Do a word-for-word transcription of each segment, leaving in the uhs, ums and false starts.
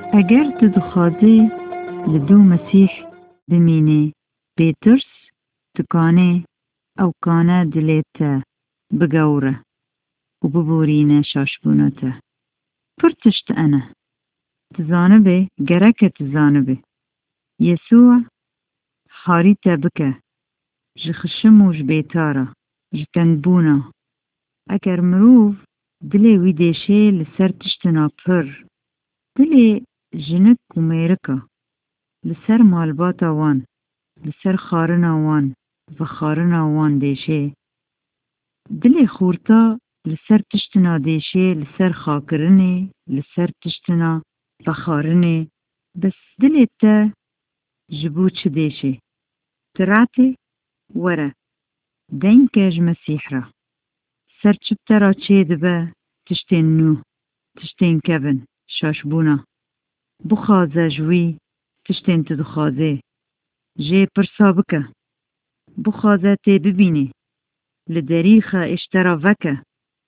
اگر تو دخوازی لدو مسیح بمینی بیترس تکانه او کانه دلیت بگوره و ببورینه شاشبونته پرتشت انا تزانبه گرکه تزانبه يسوع حاريتا بك جخشموش بيتارا جتنبونا اگر مروف دلي ويديشي لسر تشتنا پر دلي جنك وميركا لسر مالباتا وان لسر خارنا وان وخارنا وان ديشي دلي خورتا لسر تشتنا ديشي لسر خاكرني لسر تشتنا وخارني بس دلي تا جبوتش ديشي تراتي ورا دين كاج مسيحرا سر چبترا چه دبا تشتين نو تشتين كبن شاشبونا بخازه جوي تشتين تدخازه جي پرسابكه بخازه تي ببيني لدريخه اشترا وكه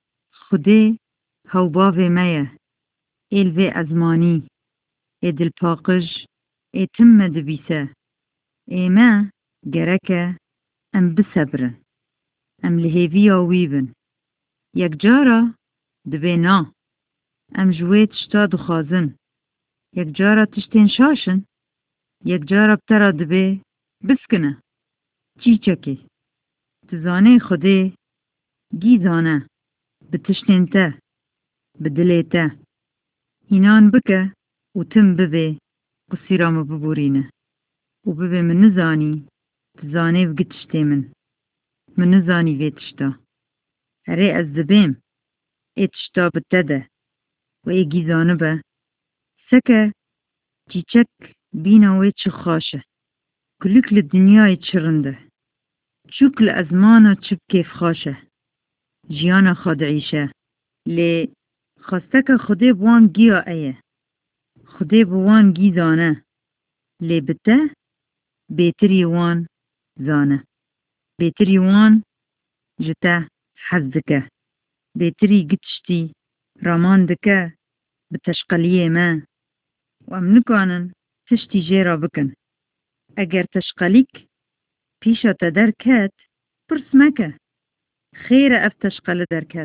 خده هاو باوه ميه الوه ازماني ادل پاقج اتم دبيسه ايما گرکه ام بسبرن ام لهيويا ويبن يك جارة دبينا ام جويت شتا دخازن يك جارة تشتين شاشن يك جارة بترا دبي بسكنه چي چكي تزاني خده گيزانه بتشتين تا بدليتا هنان بكه وتم ببي قصيرام ببورينه وببي من نزاني تزاني بگتشتي من من نزاني ويتشتا هري از دبيم اتشتا بتده و ايگي زانبه سكه چيچك بينا ويتش خاشه كلك للدنيا يتشرنده چوك لأزمانا چب كيف خاشه جيانا خاد عيشه لي خاستك خده بوان گيا ايه خده بوان گي زانه لي بته بيتري وان زانه بيتري وان جته حزدكه بيتري گتشتي رامان دكه بتشقليه ما وام نكانن تشتي جيرا بكن اگر تشقليك بيشا تدركات برسمكه خير اف تشقل دركات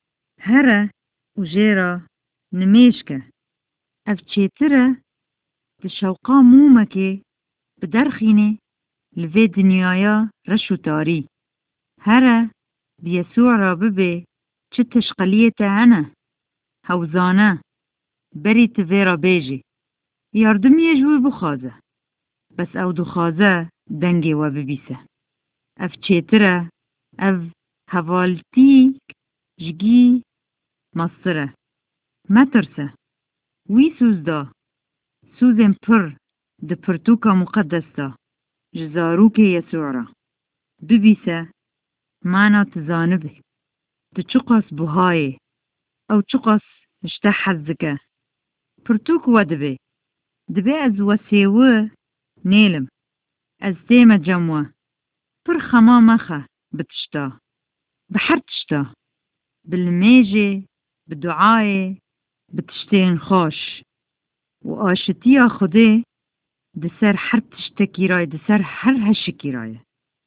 هره و جيرا نميشكه اف چيتره تشوقا مومكه بدرخينه لفي دنيايا رشو تاري هره بيسوع را ببه چه تشقليته انا هوزانه بري تفيرا بيجي ياردم يجوي بخازه بس او دخازه دنگي و ببيسه اف چيتره اف هوالتي جگي مصره ما ترسه وي سوزدا سوزن پر د پرتوكا مقدس دا جزاروك يسوع را ببيسه مانا تزانبه تچقص بهاي او چقص اشتحزكه پرتوك ودبه دبه از وسيوه نيلم از ديمة جموه پر خما مخه بتشتا بحر تشتا بالميجي بدعاي بتشتين خوش و آشتيا خده دسر حر تشتكي راي دسر حر هشكي راي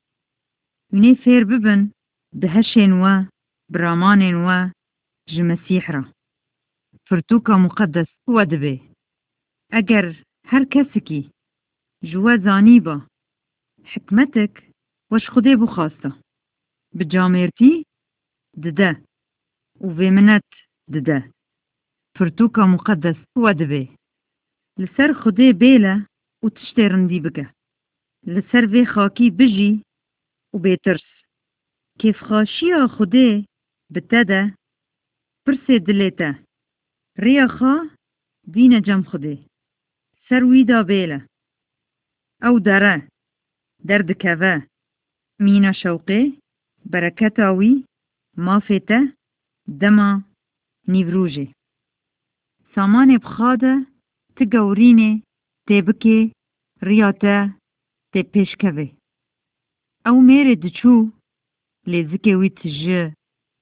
وني فير ببن دهشين و برامانين و جمسيح را فرتوكا مقدس ودبه اگر هر كسكي جوا زانيبا حكمتك وش خده بخاسته بجاميرتي دده وفيمنت دده فرتوكا مقدس ودبه لسر خده بيلا وتشترن دي بك لسر في خاكي بجي وبيترس كيف خاشيا خده بتده برسي دليته ريا خا دين جم خده سر ويدا بيلا او داره درد كفا مينا شوقي بركتاوي مافته دما نيفروجي سامان بخاده تقوريني تبكي رياته تبشكوي او ميري دچو لزكي ويتج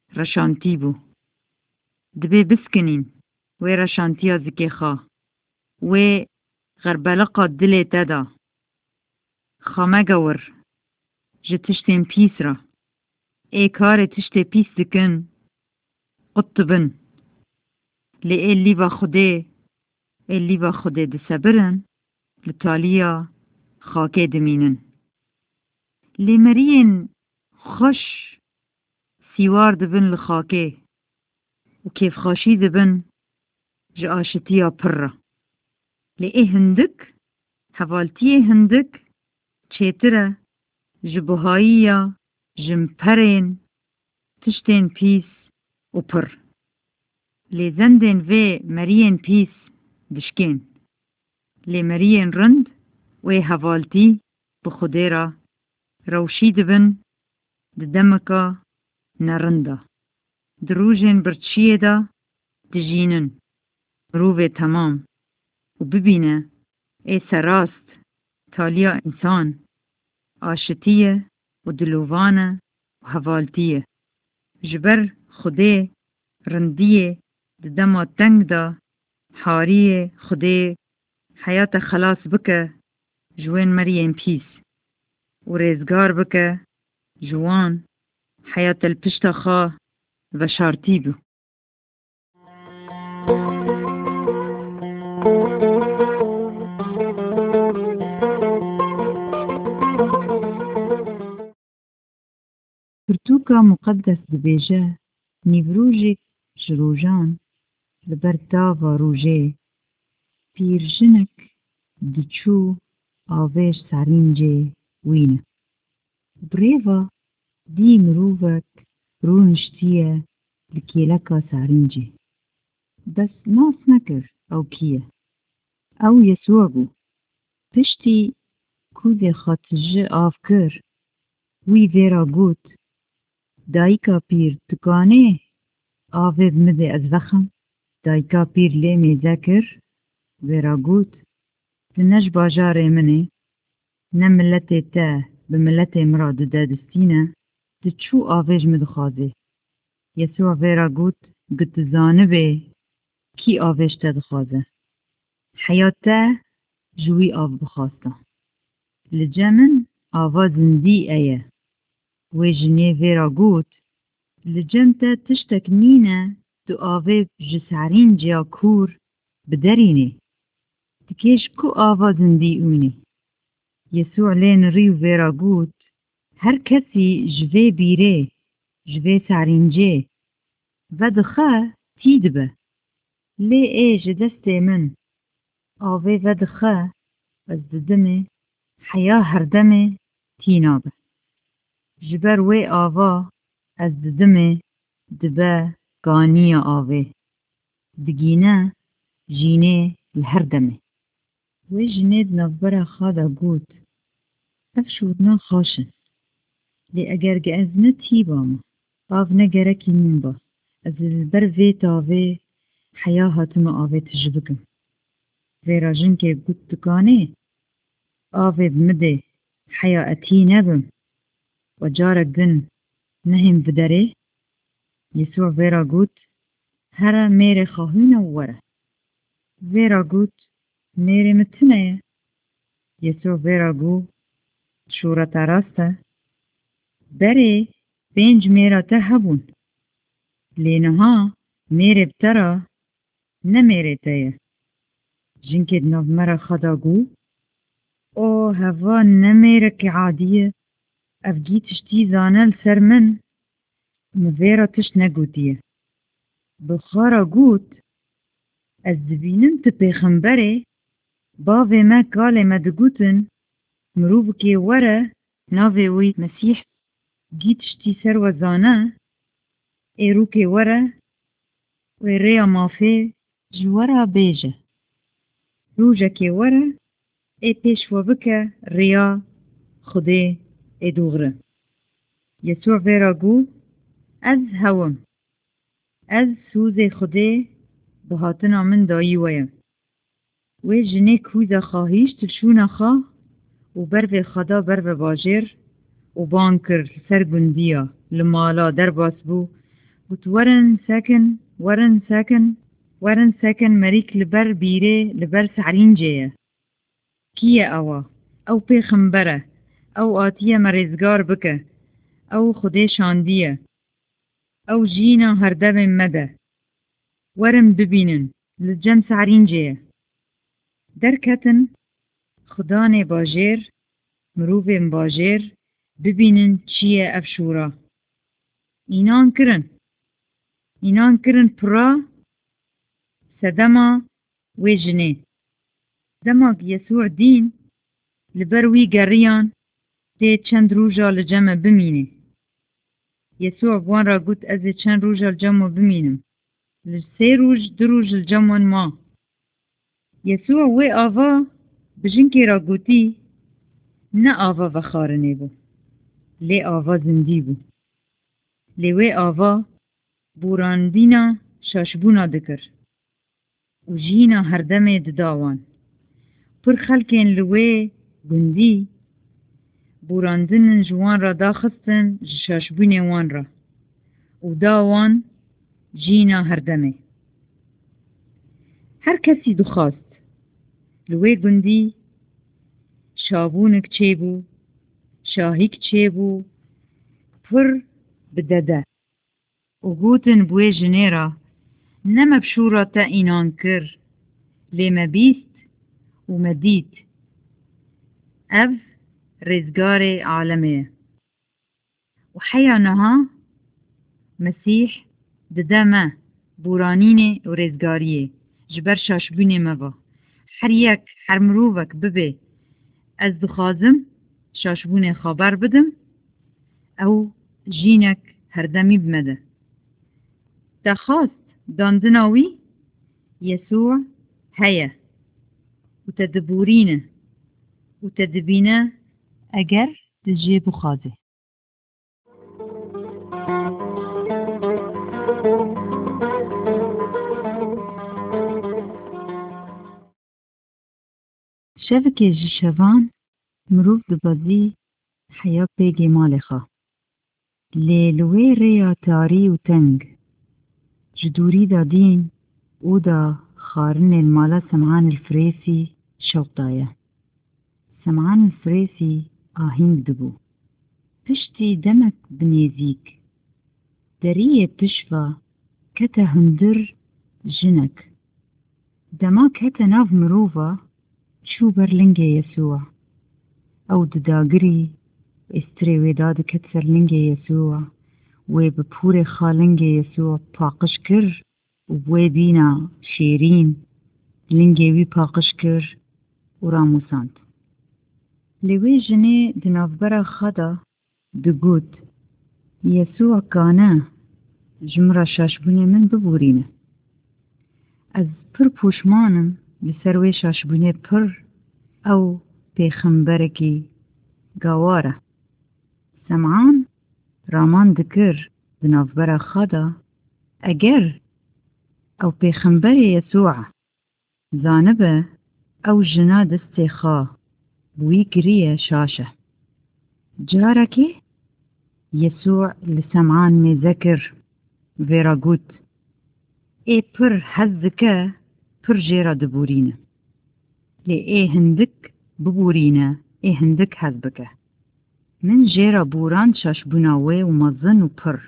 رشانتي بو دبي بسكنين وي رشانتيا زكي خا و غربلقا دل تدا خامه گور جه تشتین پیس را ای کار تشت پیس دکن قطبن لی ای لیوا خوده ای لیوا خوده دسبرن لطالیا خاکه دمینن لی مرین خوش سیوار دبن لخاکه و کیف خاشی دبن جه آشتیا پر لی ای هندک حوالتی هندک چیتره جبهایی جمپرین تشتین پیس و پر لی زندین و مرین پیس دشکین لی مرین رند و حوالتی بخوده را روشی دبن ددمکا نرنده دروجین برچیه دا دجینن روی تمام و ببینه ای سراست تالیا انسان آشتیه و دلووانه و حوالتیه جبر خوده رندیه ددما تنگ دا حاریه خوده حیات خلاص بکه جوین مریم پیس و ریزگار بکه جوان حیات الپشت خواه و شارتی بو پرتوکا مقدس دبیجه نیوروژی جروجان لبرداوا روژه پیرژنک دچو آویش سارینجه وینه بریوا دی مرووک رونشتیه لکیلکا سارینجه بس ناس نکر او کیه او یسوع بو پشتی کوز خاتجه آف کر وی ویرا گوت دایکا پیر تکانه آوه بمده از وخم دایکا پیر لی میزه کر ویرا گوت تنش باجاره منه نه ملت تا بملت مراد دادستینه ده چو آوهج مدخوازه یسوع ویرا گوت گت زانبه کی آوهج تدخوازه حیاته جوی آو بخواسته لجمن آوا زندی ایه و جنه ویرا گوت لجمتا تشتک نینه دو آوه جسارین جیا کور بدرینه تکیش کو آوا زندی اونه یسوع لین ریو ویرا گوت هر کسی جوه بیره جوه سارینجه و دخه تید به لی ای جدست من آوه و دخه از ددمه حیا هردمه تینابه جبر وی آوا از ددمه دبه گانی آوه دگینه جینه لهردمه وی جنید نوبرا خادا گوت افشودنا خاشن لی اگر گازنه تی باما آو نگرکی من با از البر وی تاوه حیا هاتم آوه تجبکم وی راجن که گوت دکانه آوه بمده حیا اتی نبم و جارك گن نهم بدره يسوع ویرا گوت هرا میره خواهونه وره ویرا گوت میره متنه يسوع ویرا گو شورت راسته بره پنج میره ته هبون لینها میره بتره نمیره ته جنکد نو مرا خدا گو او هوا نمیره که عادیه افگی تشتی زانل سر من مویرا تشت نگوتیه بخارا گوت از دبینم ته پیغمبره باوی ما کاله ما دگوتن مروب که وره ناوی وی مسیح گی تشتی سر و زانه ایرو که وره وی ریا مافه جوارا بیجه روژه که وره ای پیش و بکه ریا خوده ای دوغره یسوع ویرا گو از هوم از سوز خوده به هاتنا من دایی ویم و جنه کوزا خواهیش تلشون خواه و بر به خدا بر به باجر و بانکر سر گندیا لمالا در باس بو و ورن سکن ورن سکن ورن سكن مريك لبر بيري لبر سعرين جيه كيه أوا أو پیغمبره أو آتيه مرزگار بکه أو خدي شانديه أو جينا هردب مده ورم ببینن لجم سعرين جيه دركتن خدان باجير مروفين باجير ببینن چیه افشورا اینان کرن اینان کرن پرا سدما ویجنه دماغ يسوع دين لبروي قريان تي چند روجا لجمع بمينه يسوع بوان را قلت ازي چند روجا لجمع بمينم لسي روج دروج الجمع ما يسوع وي آوا بجنكي را قلتي نا آوا وخارنه بو لي آوا زندي بو لي وي آوا بوراندينا شاشبونا دكر و جينا هردمه دداوان پر خلکن لوی گندی بوراندن جوان را داخستن جشاشبون وان را و داوان جینا هردمه هر کسی دخواست لوی گندی شابونک چه بو شاهیک چه بو پر بدده و گوتن بوی جنیرا نمبشورا تا اینان کر لیمه بیست ومديت أف رزقار عالمية وحيانها مسيح ددما بورانيني ورزقاريه جبر شاشبوني مبا حريك حرمروفك ببي از دخازم شاشبوني خبر بدم أو جينك هردمي بمده تخاست داندناوي يسوع هيا وتدبورينه وتدبينه أجر تجيب خازه شبكة جشوان مروف دبازي حياة بيجي مالخة ليلوي ريا تاري وتنج جدوري دا دين ودا خارن المالا سمعان الفريسي شوطايا سمعان الفريسي آهنگ دبو پشتی دمك بنيزيك دريه بتشفى كتا هندر جنك دما كتا ناف مروفا شو برلنجي يسوع او دداغري استري وداد كتسر لنجي يسوع وبپور خالنجي يسوع باقش كر وبوي بينا شيرين لنجي وي باقش كر وراموساند لوي جني دنافبرا خدا دقود يسوع كانا جمرا شاشبوني من ببورينه از پر پوشمانم لسروي شاشبوني پر او پیخمبركي گاواره سمعان رامان دكر دنافبرا خدا اگر او پیخمبر يسوع زانبه او جنا دستي خا بوي كريه شاشه جاركي يسوع لسمعان مذكر فيرا قوت اي پر حزكا پر جيرا دبورينه لي اي هندك ببورينه اي هندك حزبكا من جيرا بوران شاشبونا وي ومظن وبر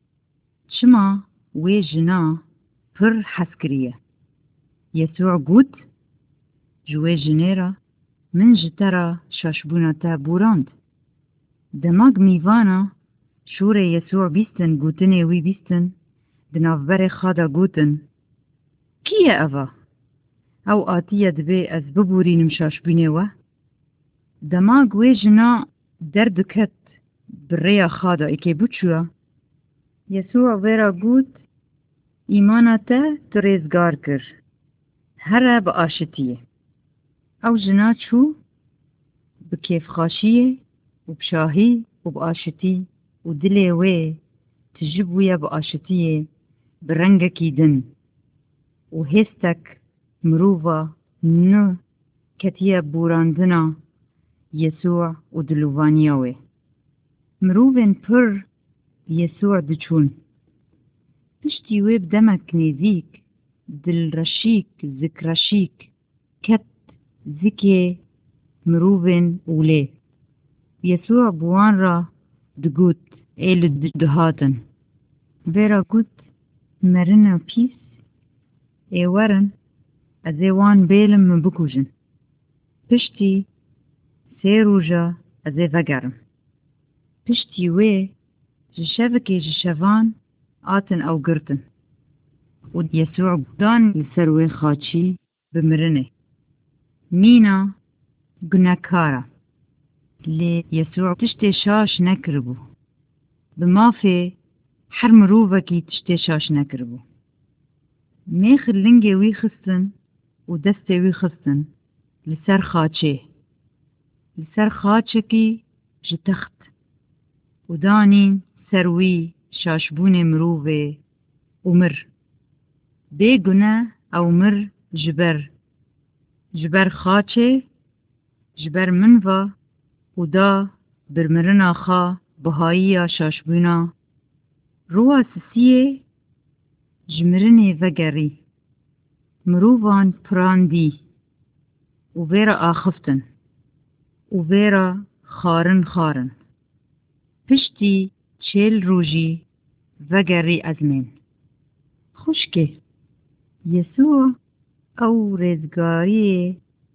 شما وي جنا پر حسكريه يسوع قوت جوي جنيرا من جترا شاشبونا تا بوراند دماغ ميوانا شوري يسوع بيستن قوتني وي بيستن دنافبري خادا قوتن كيه أفا او آتيه دبي از ببورين مشاشبيني و دماغ وي جنا دردكت بريا خادا اكي بوچوا يسوع ويرا قوت إيمانا تا تريزگار كر هره بآشتيه او جنا چو بكيف خاشيه وبشاهي وبآشتي ودلي وي تجيب ويا بآشتيه برنگكي دن وهستك مروفا نو كتيا بوراندنا يسوع ودلوفانياوي مروفن پر يسوع دچون پشتی وی بدمک نزیک دل رشيك ذكرشيك كت ذكي مروبن أولي يسوع بوان را دقوت إيل دهاتن فيرا قوت مرنا بيس اي ورن ازي وان بيلم من بكوجن پشتی سه روژا ازي وگرم پشتی وی جشبكي جشوان آتن او گرتن و يسوع دان لسروي خاچي بمرنه مينا گناكارا لي يسوع تشتي شاش نكربو بمافي حر مروبكي تشتي شاش نكربو ميخ اللنجي وي خستن و دستي وي خستن لسر خاچه لسر خاچكي جتخت و دانين سروي شاشبون مروبه ومر بي گناه او مر جبر جبر خاچه جبر منوا و دا برمرنا خا بهايا شاشبونا روا سسيه جمرني وگري مروفان پراندي و ويرا آخفتن و ويرا خارن خارن پشتی چل روجي وگري ازمين خوشكي يسوع او رزگاري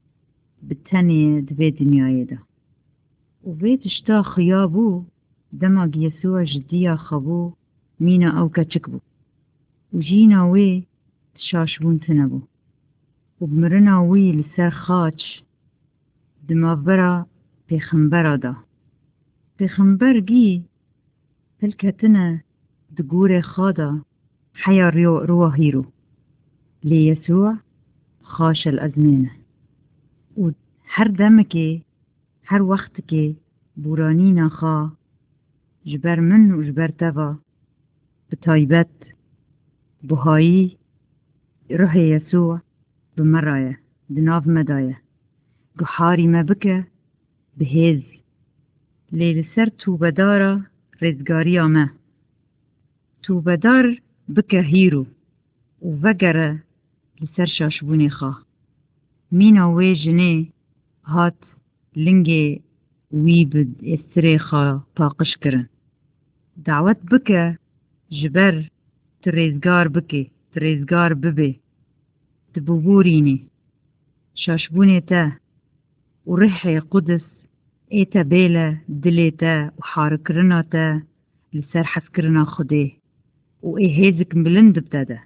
بتني دبي دنياي دا و ويت اشتا خيابو دماغ يسوع جديا خبو مينا او كچكبو و جينا وي شاشبون تنبو و بمرنا وي لسر خاچ دماغبرا پیخمبرا دا پیخمبر گي پلکتنا دگور خادا حيا روا هيرو ليسوع خاش الأزمانة و هر دمكي هر وقتكي بورانينا خا جبر من و جبر توا بتايبت بهاي روح يسوع بمرايا دناف مدايا قحاري ما بك بهز ليل سر توبدارا رزگاريا ما توبدار بك هيرو و وگره لسر شاشبوني خا مينا وي جني هات لنگي وي بد استري خا طاقش کرن دعوت بك جبر تريزگار بك تريزگار ببي تبوريني شاشبوني تا ورحي قدس ايتا بيلا دليتا وحاركرنا تا لسر حسكرنا خدي و اي هيزك مبلند بتادا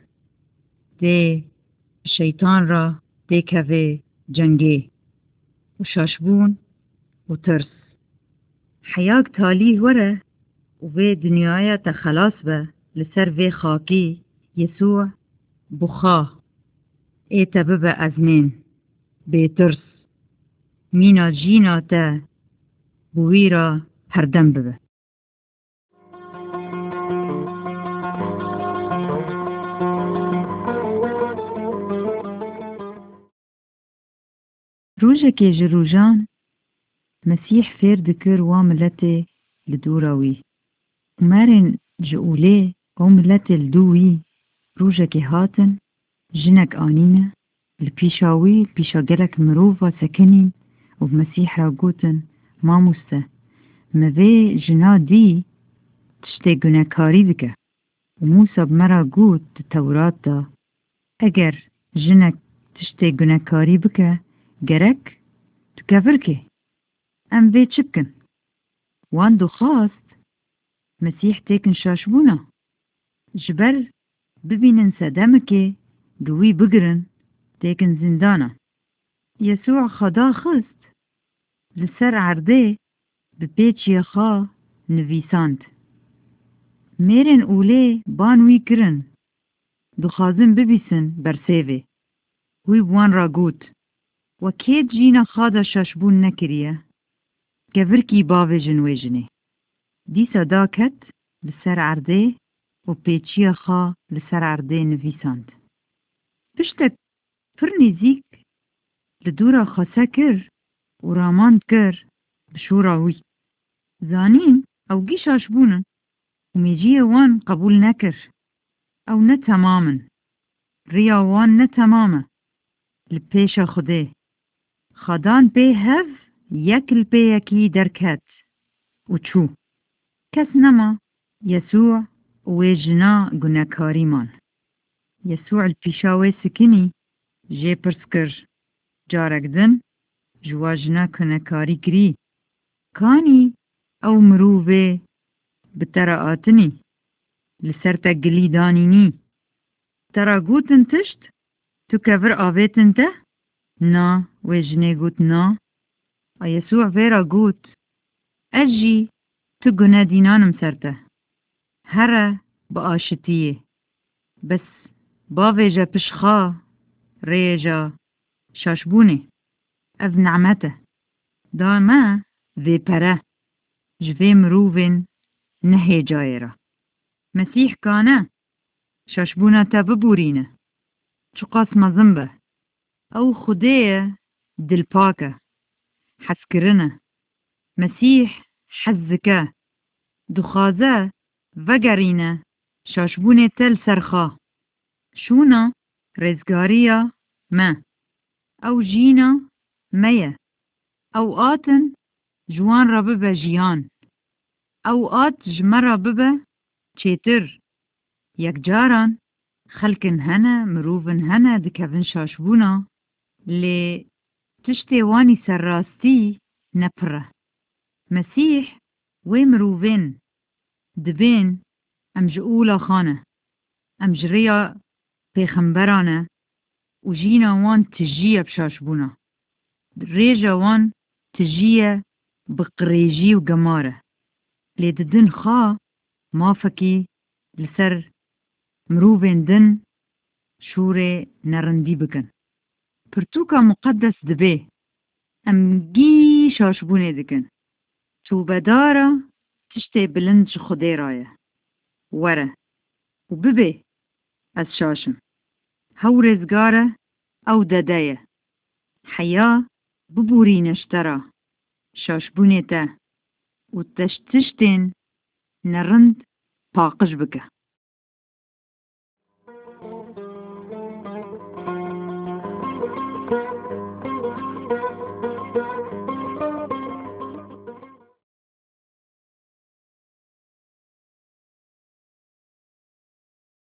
دي الشيطان را دي كافي جنگي وشاشبون وترس حياك تاليه ورا وفي دنيايا تخلاص با لسر في خاكي يسوع بخا ايتا ببا ازمين بيترس مينا جينا تا بويرا هردم ببا روجكي جروجان مسيح فير دكر واملتي لدوراوي ومارن جؤولي وملتي لدوي روجكي هاتن جنك آنينة البيشاوي البيشاقلك مروفا سكنين وبمسيح راقوتن ما مسته مذي جنا دي تشتي گناكاري بك وموسى بمرا قوت التوراة دا اگر جنك تشتي گناكاري بك گرك تكفركي ام في تشبكن وان دو خاست مسيح تيكن شاشبونا جبر ببينن سدمكي دوي بقرن تيكن زندانا يسوع خدا خست لسر عرضه ببيتش يخا نويساند ميرن اولي بانوي كرن دخازن ببيسن برسيوي وي بوان راقوت وكيد جينا خادا شاشبون نكريه كفركي باوي جنوي جني دي صداكت لسر عرضه وبيتشي خا لسر عرضه نويساند بشتك فرني زيك لدورا خاسا كر ورامان كر بشوراوي زانين او جي شاشبونن وميجيه وان قبول نكر او نه تماما ریاوان نه تمامه لپیش خوده خدان به هف یک لپی یکی درکت و چو کس نما يسوع ويجنا گناهکاری مان يسوع البيشاوي سكني جي برسكر جارك دن جواجنا گناهکاری گری كاني او مروفه بتراءاتني لسرتا قلي دانيني ترى قوتن تشت تو كفر آويت انت نا ويجني قوت نا يسوع فيرا قوت اجي تو گناه دينانم سرته هره بآشتیه بس باویجا پشخا ریجا شاشبونه اف نعمته داما ذي پره جوی مروفن نهي جايرة مسيح كان شاشبونه تببورينه چو قاسم زنبه او خديه دل پاکه حسكرنه مسيح حزكه دخازه وگرینه شاشبونه تل سرخا شونا رزگاریا ما او جینا ميه او آتن جوان را ببه جیان او آت جمرا ببه چیتر یک جاران خلکن هنه مروفن هنه دکوین شاشبونا لی تشتی وانی سر راستی نپره مسیح وی مروفن دبین ام جئولا خانه ام جریا پیغمبرانه و جینا وان تجیه بشاشبونا ریجا وان تجیه بقریجی و گماره لی ددن خوا مافکی لسر مروفین دن شوره نرندی بکن پرتوکا مقدس دبه ام گی شاشبونه دکن تو بدارا تشتی بلند خودی رایه وره و ببه از شاشم هو رزگاره او ددایه حیا ببوری نشترا شاشبونه تا و تشتشتین نرند پاقش بکه